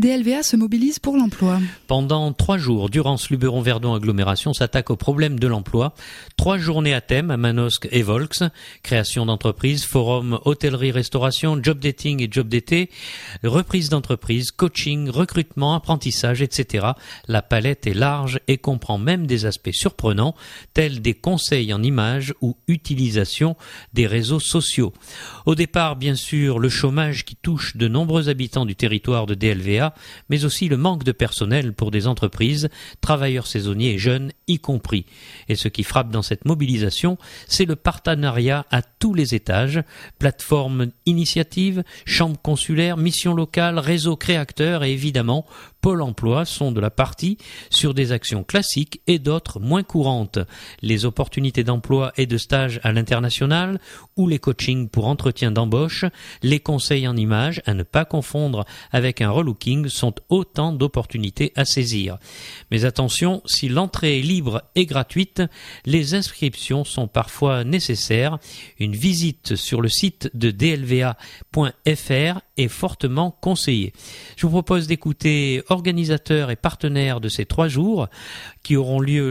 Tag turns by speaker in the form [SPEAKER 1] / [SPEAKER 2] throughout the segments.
[SPEAKER 1] DLVA se mobilise pour l'emploi.
[SPEAKER 2] Pendant 3 jours, Durance Luberon-Verdon Agglomération s'attaque au problème de l'emploi. 3 journées à thème à Manosque et Volx, création d'entreprise, forum, hôtellerie-restauration, job dating et job d'été, reprise d'entreprise, coaching, recrutement, apprentissage, etc. La palette est large et comprend même des aspects surprenants, tels des conseils en images ou utilisation des réseaux sociaux. Au départ, bien sûr, le chômage qui touche de nombreux habitants du territoire de DLVA, mais aussi le manque de personnel pour des entreprises, travailleurs saisonniers et jeunes y compris. Et ce qui frappe dans cette mobilisation, c'est le partenariat à tous les étages, plateforme initiative, chambre consulaire, mission locale, réseau créateur et évidemment Pôle emploi sont de la partie sur des actions classiques et d'autres moins courantes. Les opportunités d'emploi et de stage à l'international ou les coachings pour entretien d'embauche, les conseils en images à ne pas confondre avec un relooking sont autant d'opportunités à saisir. Mais attention, si l'entrée est libre et gratuite, les inscriptions sont parfois nécessaires. Une visite sur le site de dlva.fr est fortement conseillée. Je vous propose d'écouter organisateurs et partenaires de ces 3 jours qui auront lieu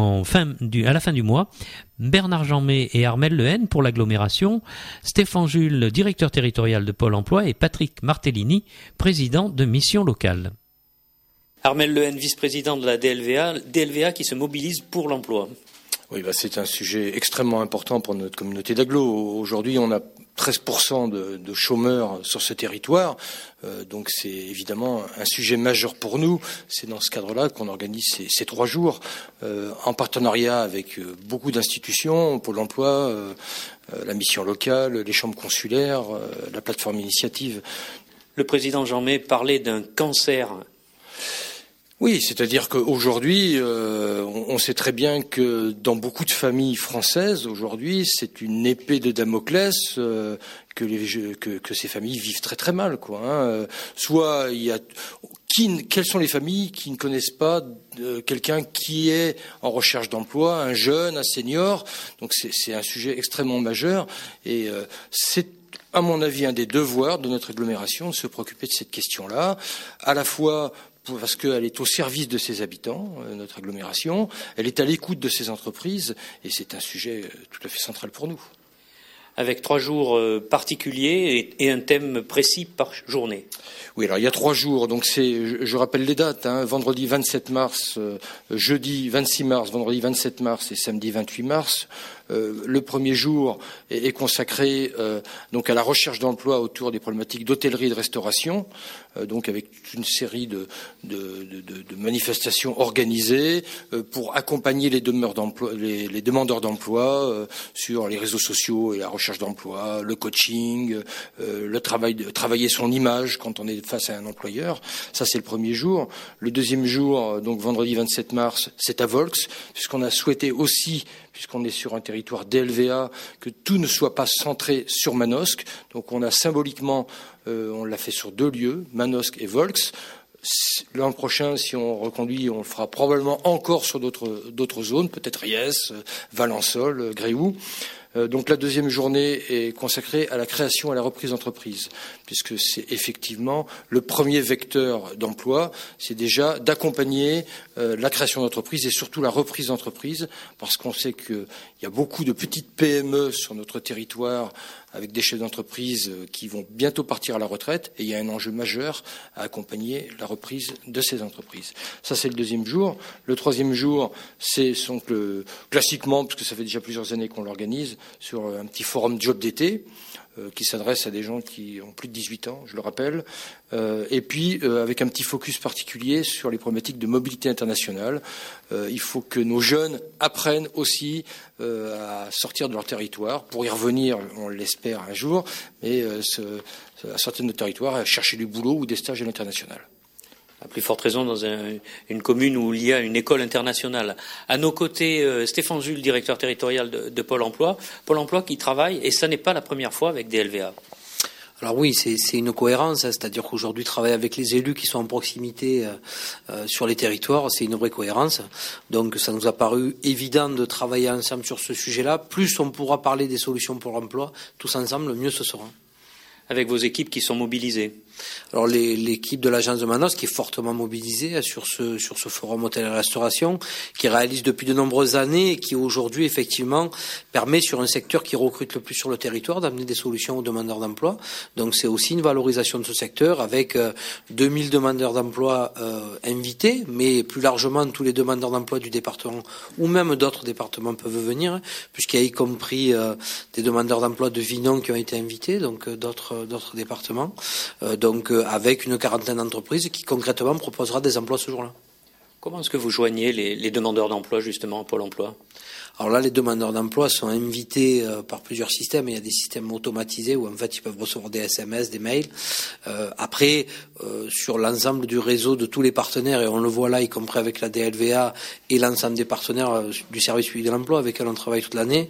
[SPEAKER 2] à la fin du mois. Bernard Jeanmet et Armel Lehen pour l'agglomération, Stéphane Jules, directeur territorial de Pôle emploi et Patrick Martellini, président de Mission locale. Armel Lehen, vice-président de la DLVA qui se mobilise pour l'emploi.
[SPEAKER 3] Oui, c'est un sujet extrêmement important pour notre communauté d'agglo. Aujourd'hui, on a 13% de chômeurs sur ce territoire, donc c'est évidemment un sujet majeur pour nous. C'est dans ce cadre-là qu'on organise ces 3 jours, en partenariat avec beaucoup d'institutions, Pôle emploi, la mission locale, les chambres consulaires, la plateforme initiative.
[SPEAKER 2] Le président Jeanmet parlait d'un cancer.
[SPEAKER 3] Oui, c'est-à-dire qu'aujourd'hui, on sait très bien que dans beaucoup de familles françaises, aujourd'hui, c'est une épée de Damoclès que ces familles vivent très très mal, Soit quelles sont les familles qui ne connaissent pas quelqu'un qui est en recherche d'emploi, un jeune, un senior. Donc c'est un sujet extrêmement majeur et c'est à mon avis un des devoirs de notre agglomération de se préoccuper de cette question-là, à la fois parce qu'elle est au service de ses habitants, notre agglomération, elle est à l'écoute de ses entreprises, et c'est un sujet tout à fait central pour nous.
[SPEAKER 2] Avec 3 jours particuliers et un thème précis par journée.
[SPEAKER 3] Oui, alors il y a 3 jours, donc je rappelle les dates, vendredi 27 mars, jeudi 26 mars, vendredi 27 mars et samedi 28 mars. Le premier jour est consacré donc à la recherche d'emploi autour des problématiques d'hôtellerie et de restauration, donc avec une série de manifestations organisées pour accompagner les demandeurs d'emploi sur les réseaux sociaux et la recherche d'emploi, le coaching, travailler son image quand on est face à un employeur. Ça, c'est le premier jour. Le deuxième jour, donc vendredi 27 mars, c'est à Volx, puisqu'on a souhaité aussi, puisqu'on est sur un territoire DLVA, que tout ne soit pas centré sur Manosque. Donc on a symboliquement, on l'a fait sur 2 lieux, Manosque et Volx. L'an prochain, si on reconduit, on le fera probablement encore sur d'autres zones, peut-être Riès, Valençol, Gréoux. Donc la deuxième journée est consacrée à la création et à la reprise d'entreprise, puisque c'est effectivement le premier vecteur d'emploi, c'est déjà d'accompagner la création d'entreprise et surtout la reprise d'entreprise, parce qu'on sait qu'il y a beaucoup de petites PME sur notre territoire avec des chefs d'entreprise qui vont bientôt partir à la retraite, et il y a un enjeu majeur à accompagner la reprise de ces entreprises. Ça, c'est le deuxième jour. Le troisième jour, c'est classiquement, parce que ça fait déjà plusieurs années qu'on l'organise, sur un petit forum job d'été, qui s'adresse à des gens qui ont plus de 18 ans, je le rappelle, et puis avec un petit focus particulier sur les problématiques de mobilité internationale. Il faut que nos jeunes apprennent aussi à sortir de leur territoire, pour y revenir, on l'espère un jour, mais à sortir de notre territoire, à chercher du boulot ou des stages à l'international.
[SPEAKER 2] À plus forte raison dans une commune où il y a une école internationale. À nos côtés, Stéphane Jules, directeur territorial de Pôle emploi. Pôle emploi qui travaille, et ça n'est pas la première fois avec DLVA.
[SPEAKER 4] Alors oui, c'est une cohérence, c'est-à-dire qu'aujourd'hui, travailler avec les élus qui sont en proximité sur les territoires, c'est une vraie cohérence. Donc ça nous a paru évident de travailler ensemble sur ce sujet-là. Plus on pourra parler des solutions pour l'emploi, tous ensemble, mieux ce sera.
[SPEAKER 2] Avec vos équipes qui sont mobilisées.
[SPEAKER 4] Alors l'équipe de l'agence de Manosque qui est fortement mobilisée sur ce forum hôtel et restauration, qui réalise depuis de nombreuses années et qui aujourd'hui effectivement permet sur un secteur qui recrute le plus sur le territoire d'amener des solutions aux demandeurs d'emploi. Donc c'est aussi une valorisation de ce secteur avec 2000 demandeurs d'emploi invités, mais plus largement tous les demandeurs d'emploi du département ou même d'autres départements peuvent venir, puisqu'il y a y compris des demandeurs d'emploi de Vinon qui ont été invités, donc d'autres départements. Donc avec une quarantaine d'entreprises qui concrètement proposera des emplois ce jour-là.
[SPEAKER 2] Comment est-ce que vous joignez les demandeurs d'emploi justement à Pôle emploi ?
[SPEAKER 4] Alors là, les demandeurs d'emploi sont invités par plusieurs systèmes. Il y a des systèmes automatisés où en fait ils peuvent recevoir des SMS, des mails. Après, sur l'ensemble du réseau de tous les partenaires, et on le voit là, y compris avec la DLVA et l'ensemble des partenaires du service public de l'emploi avec lesquels on travaille toute l'année,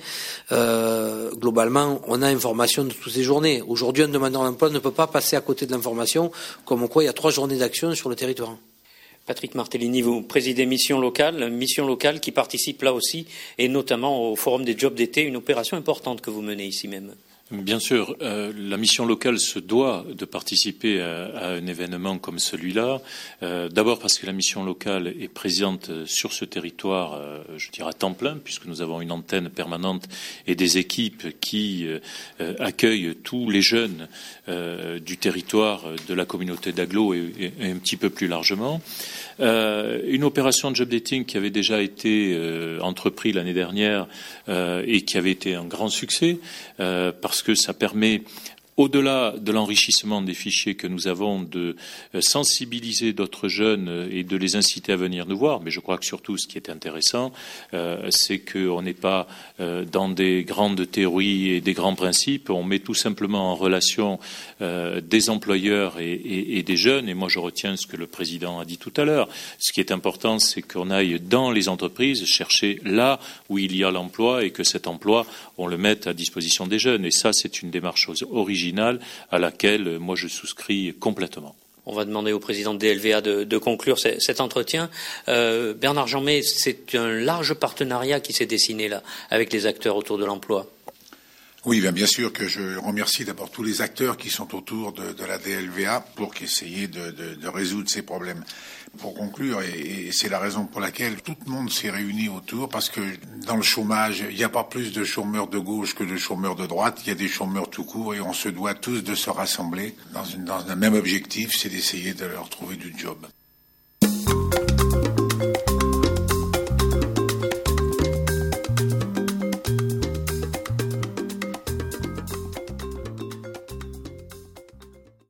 [SPEAKER 4] globalement, on a information de toutes ces journées. Aujourd'hui, un demandeur d'emploi ne peut pas passer à côté de l'information, comme quoi il y a 3 journées d'action sur le territoire.
[SPEAKER 2] Patrick Martellini, vous présidez Mission Locale qui participe là aussi, et notamment au Forum des Jobs d'été, une opération importante que vous menez ici même.
[SPEAKER 5] Bien sûr, la mission locale se doit de participer à un événement comme celui-là. D'abord parce que la mission locale est présente sur ce territoire, je dirais à temps plein, puisque nous avons une antenne permanente et des équipes qui accueillent tous les jeunes du territoire de la communauté d'Aglo et un petit peu plus largement. Une opération de job dating qui avait déjà été entreprise l'année dernière et qui avait été un grand succès parce que ça permet, au-delà de l'enrichissement des fichiers que nous avons, de sensibiliser d'autres jeunes et de les inciter à venir nous voir. Mais je crois que surtout, ce qui est intéressant, c'est qu'on n'est pas dans des grandes théories et des grands principes. On met tout simplement en relation des employeurs et des jeunes. Et moi, je retiens ce que le président a dit tout à l'heure. Ce qui est important, c'est qu'on aille dans les entreprises chercher là où il y a l'emploi et que cet emploi, on le mette à disposition des jeunes. Et ça, c'est une démarche originale à laquelle moi je souscris complètement.
[SPEAKER 2] On va demander au président de DLVA de conclure cet entretien. Bernard Jeanmet, c'est un large partenariat qui s'est dessiné là avec les acteurs autour de l'emploi.
[SPEAKER 6] Oui, bien sûr que je remercie d'abord tous les acteurs qui sont autour de la DLVA pour essayer de résoudre ces problèmes. Pour conclure, et c'est la raison pour laquelle tout le monde s'est réuni autour, parce que dans le chômage, il n'y a pas plus de chômeurs de gauche que de chômeurs de droite, il y a des chômeurs tout court et on se doit tous de se rassembler dans un même objectif, c'est d'essayer de leur trouver du job.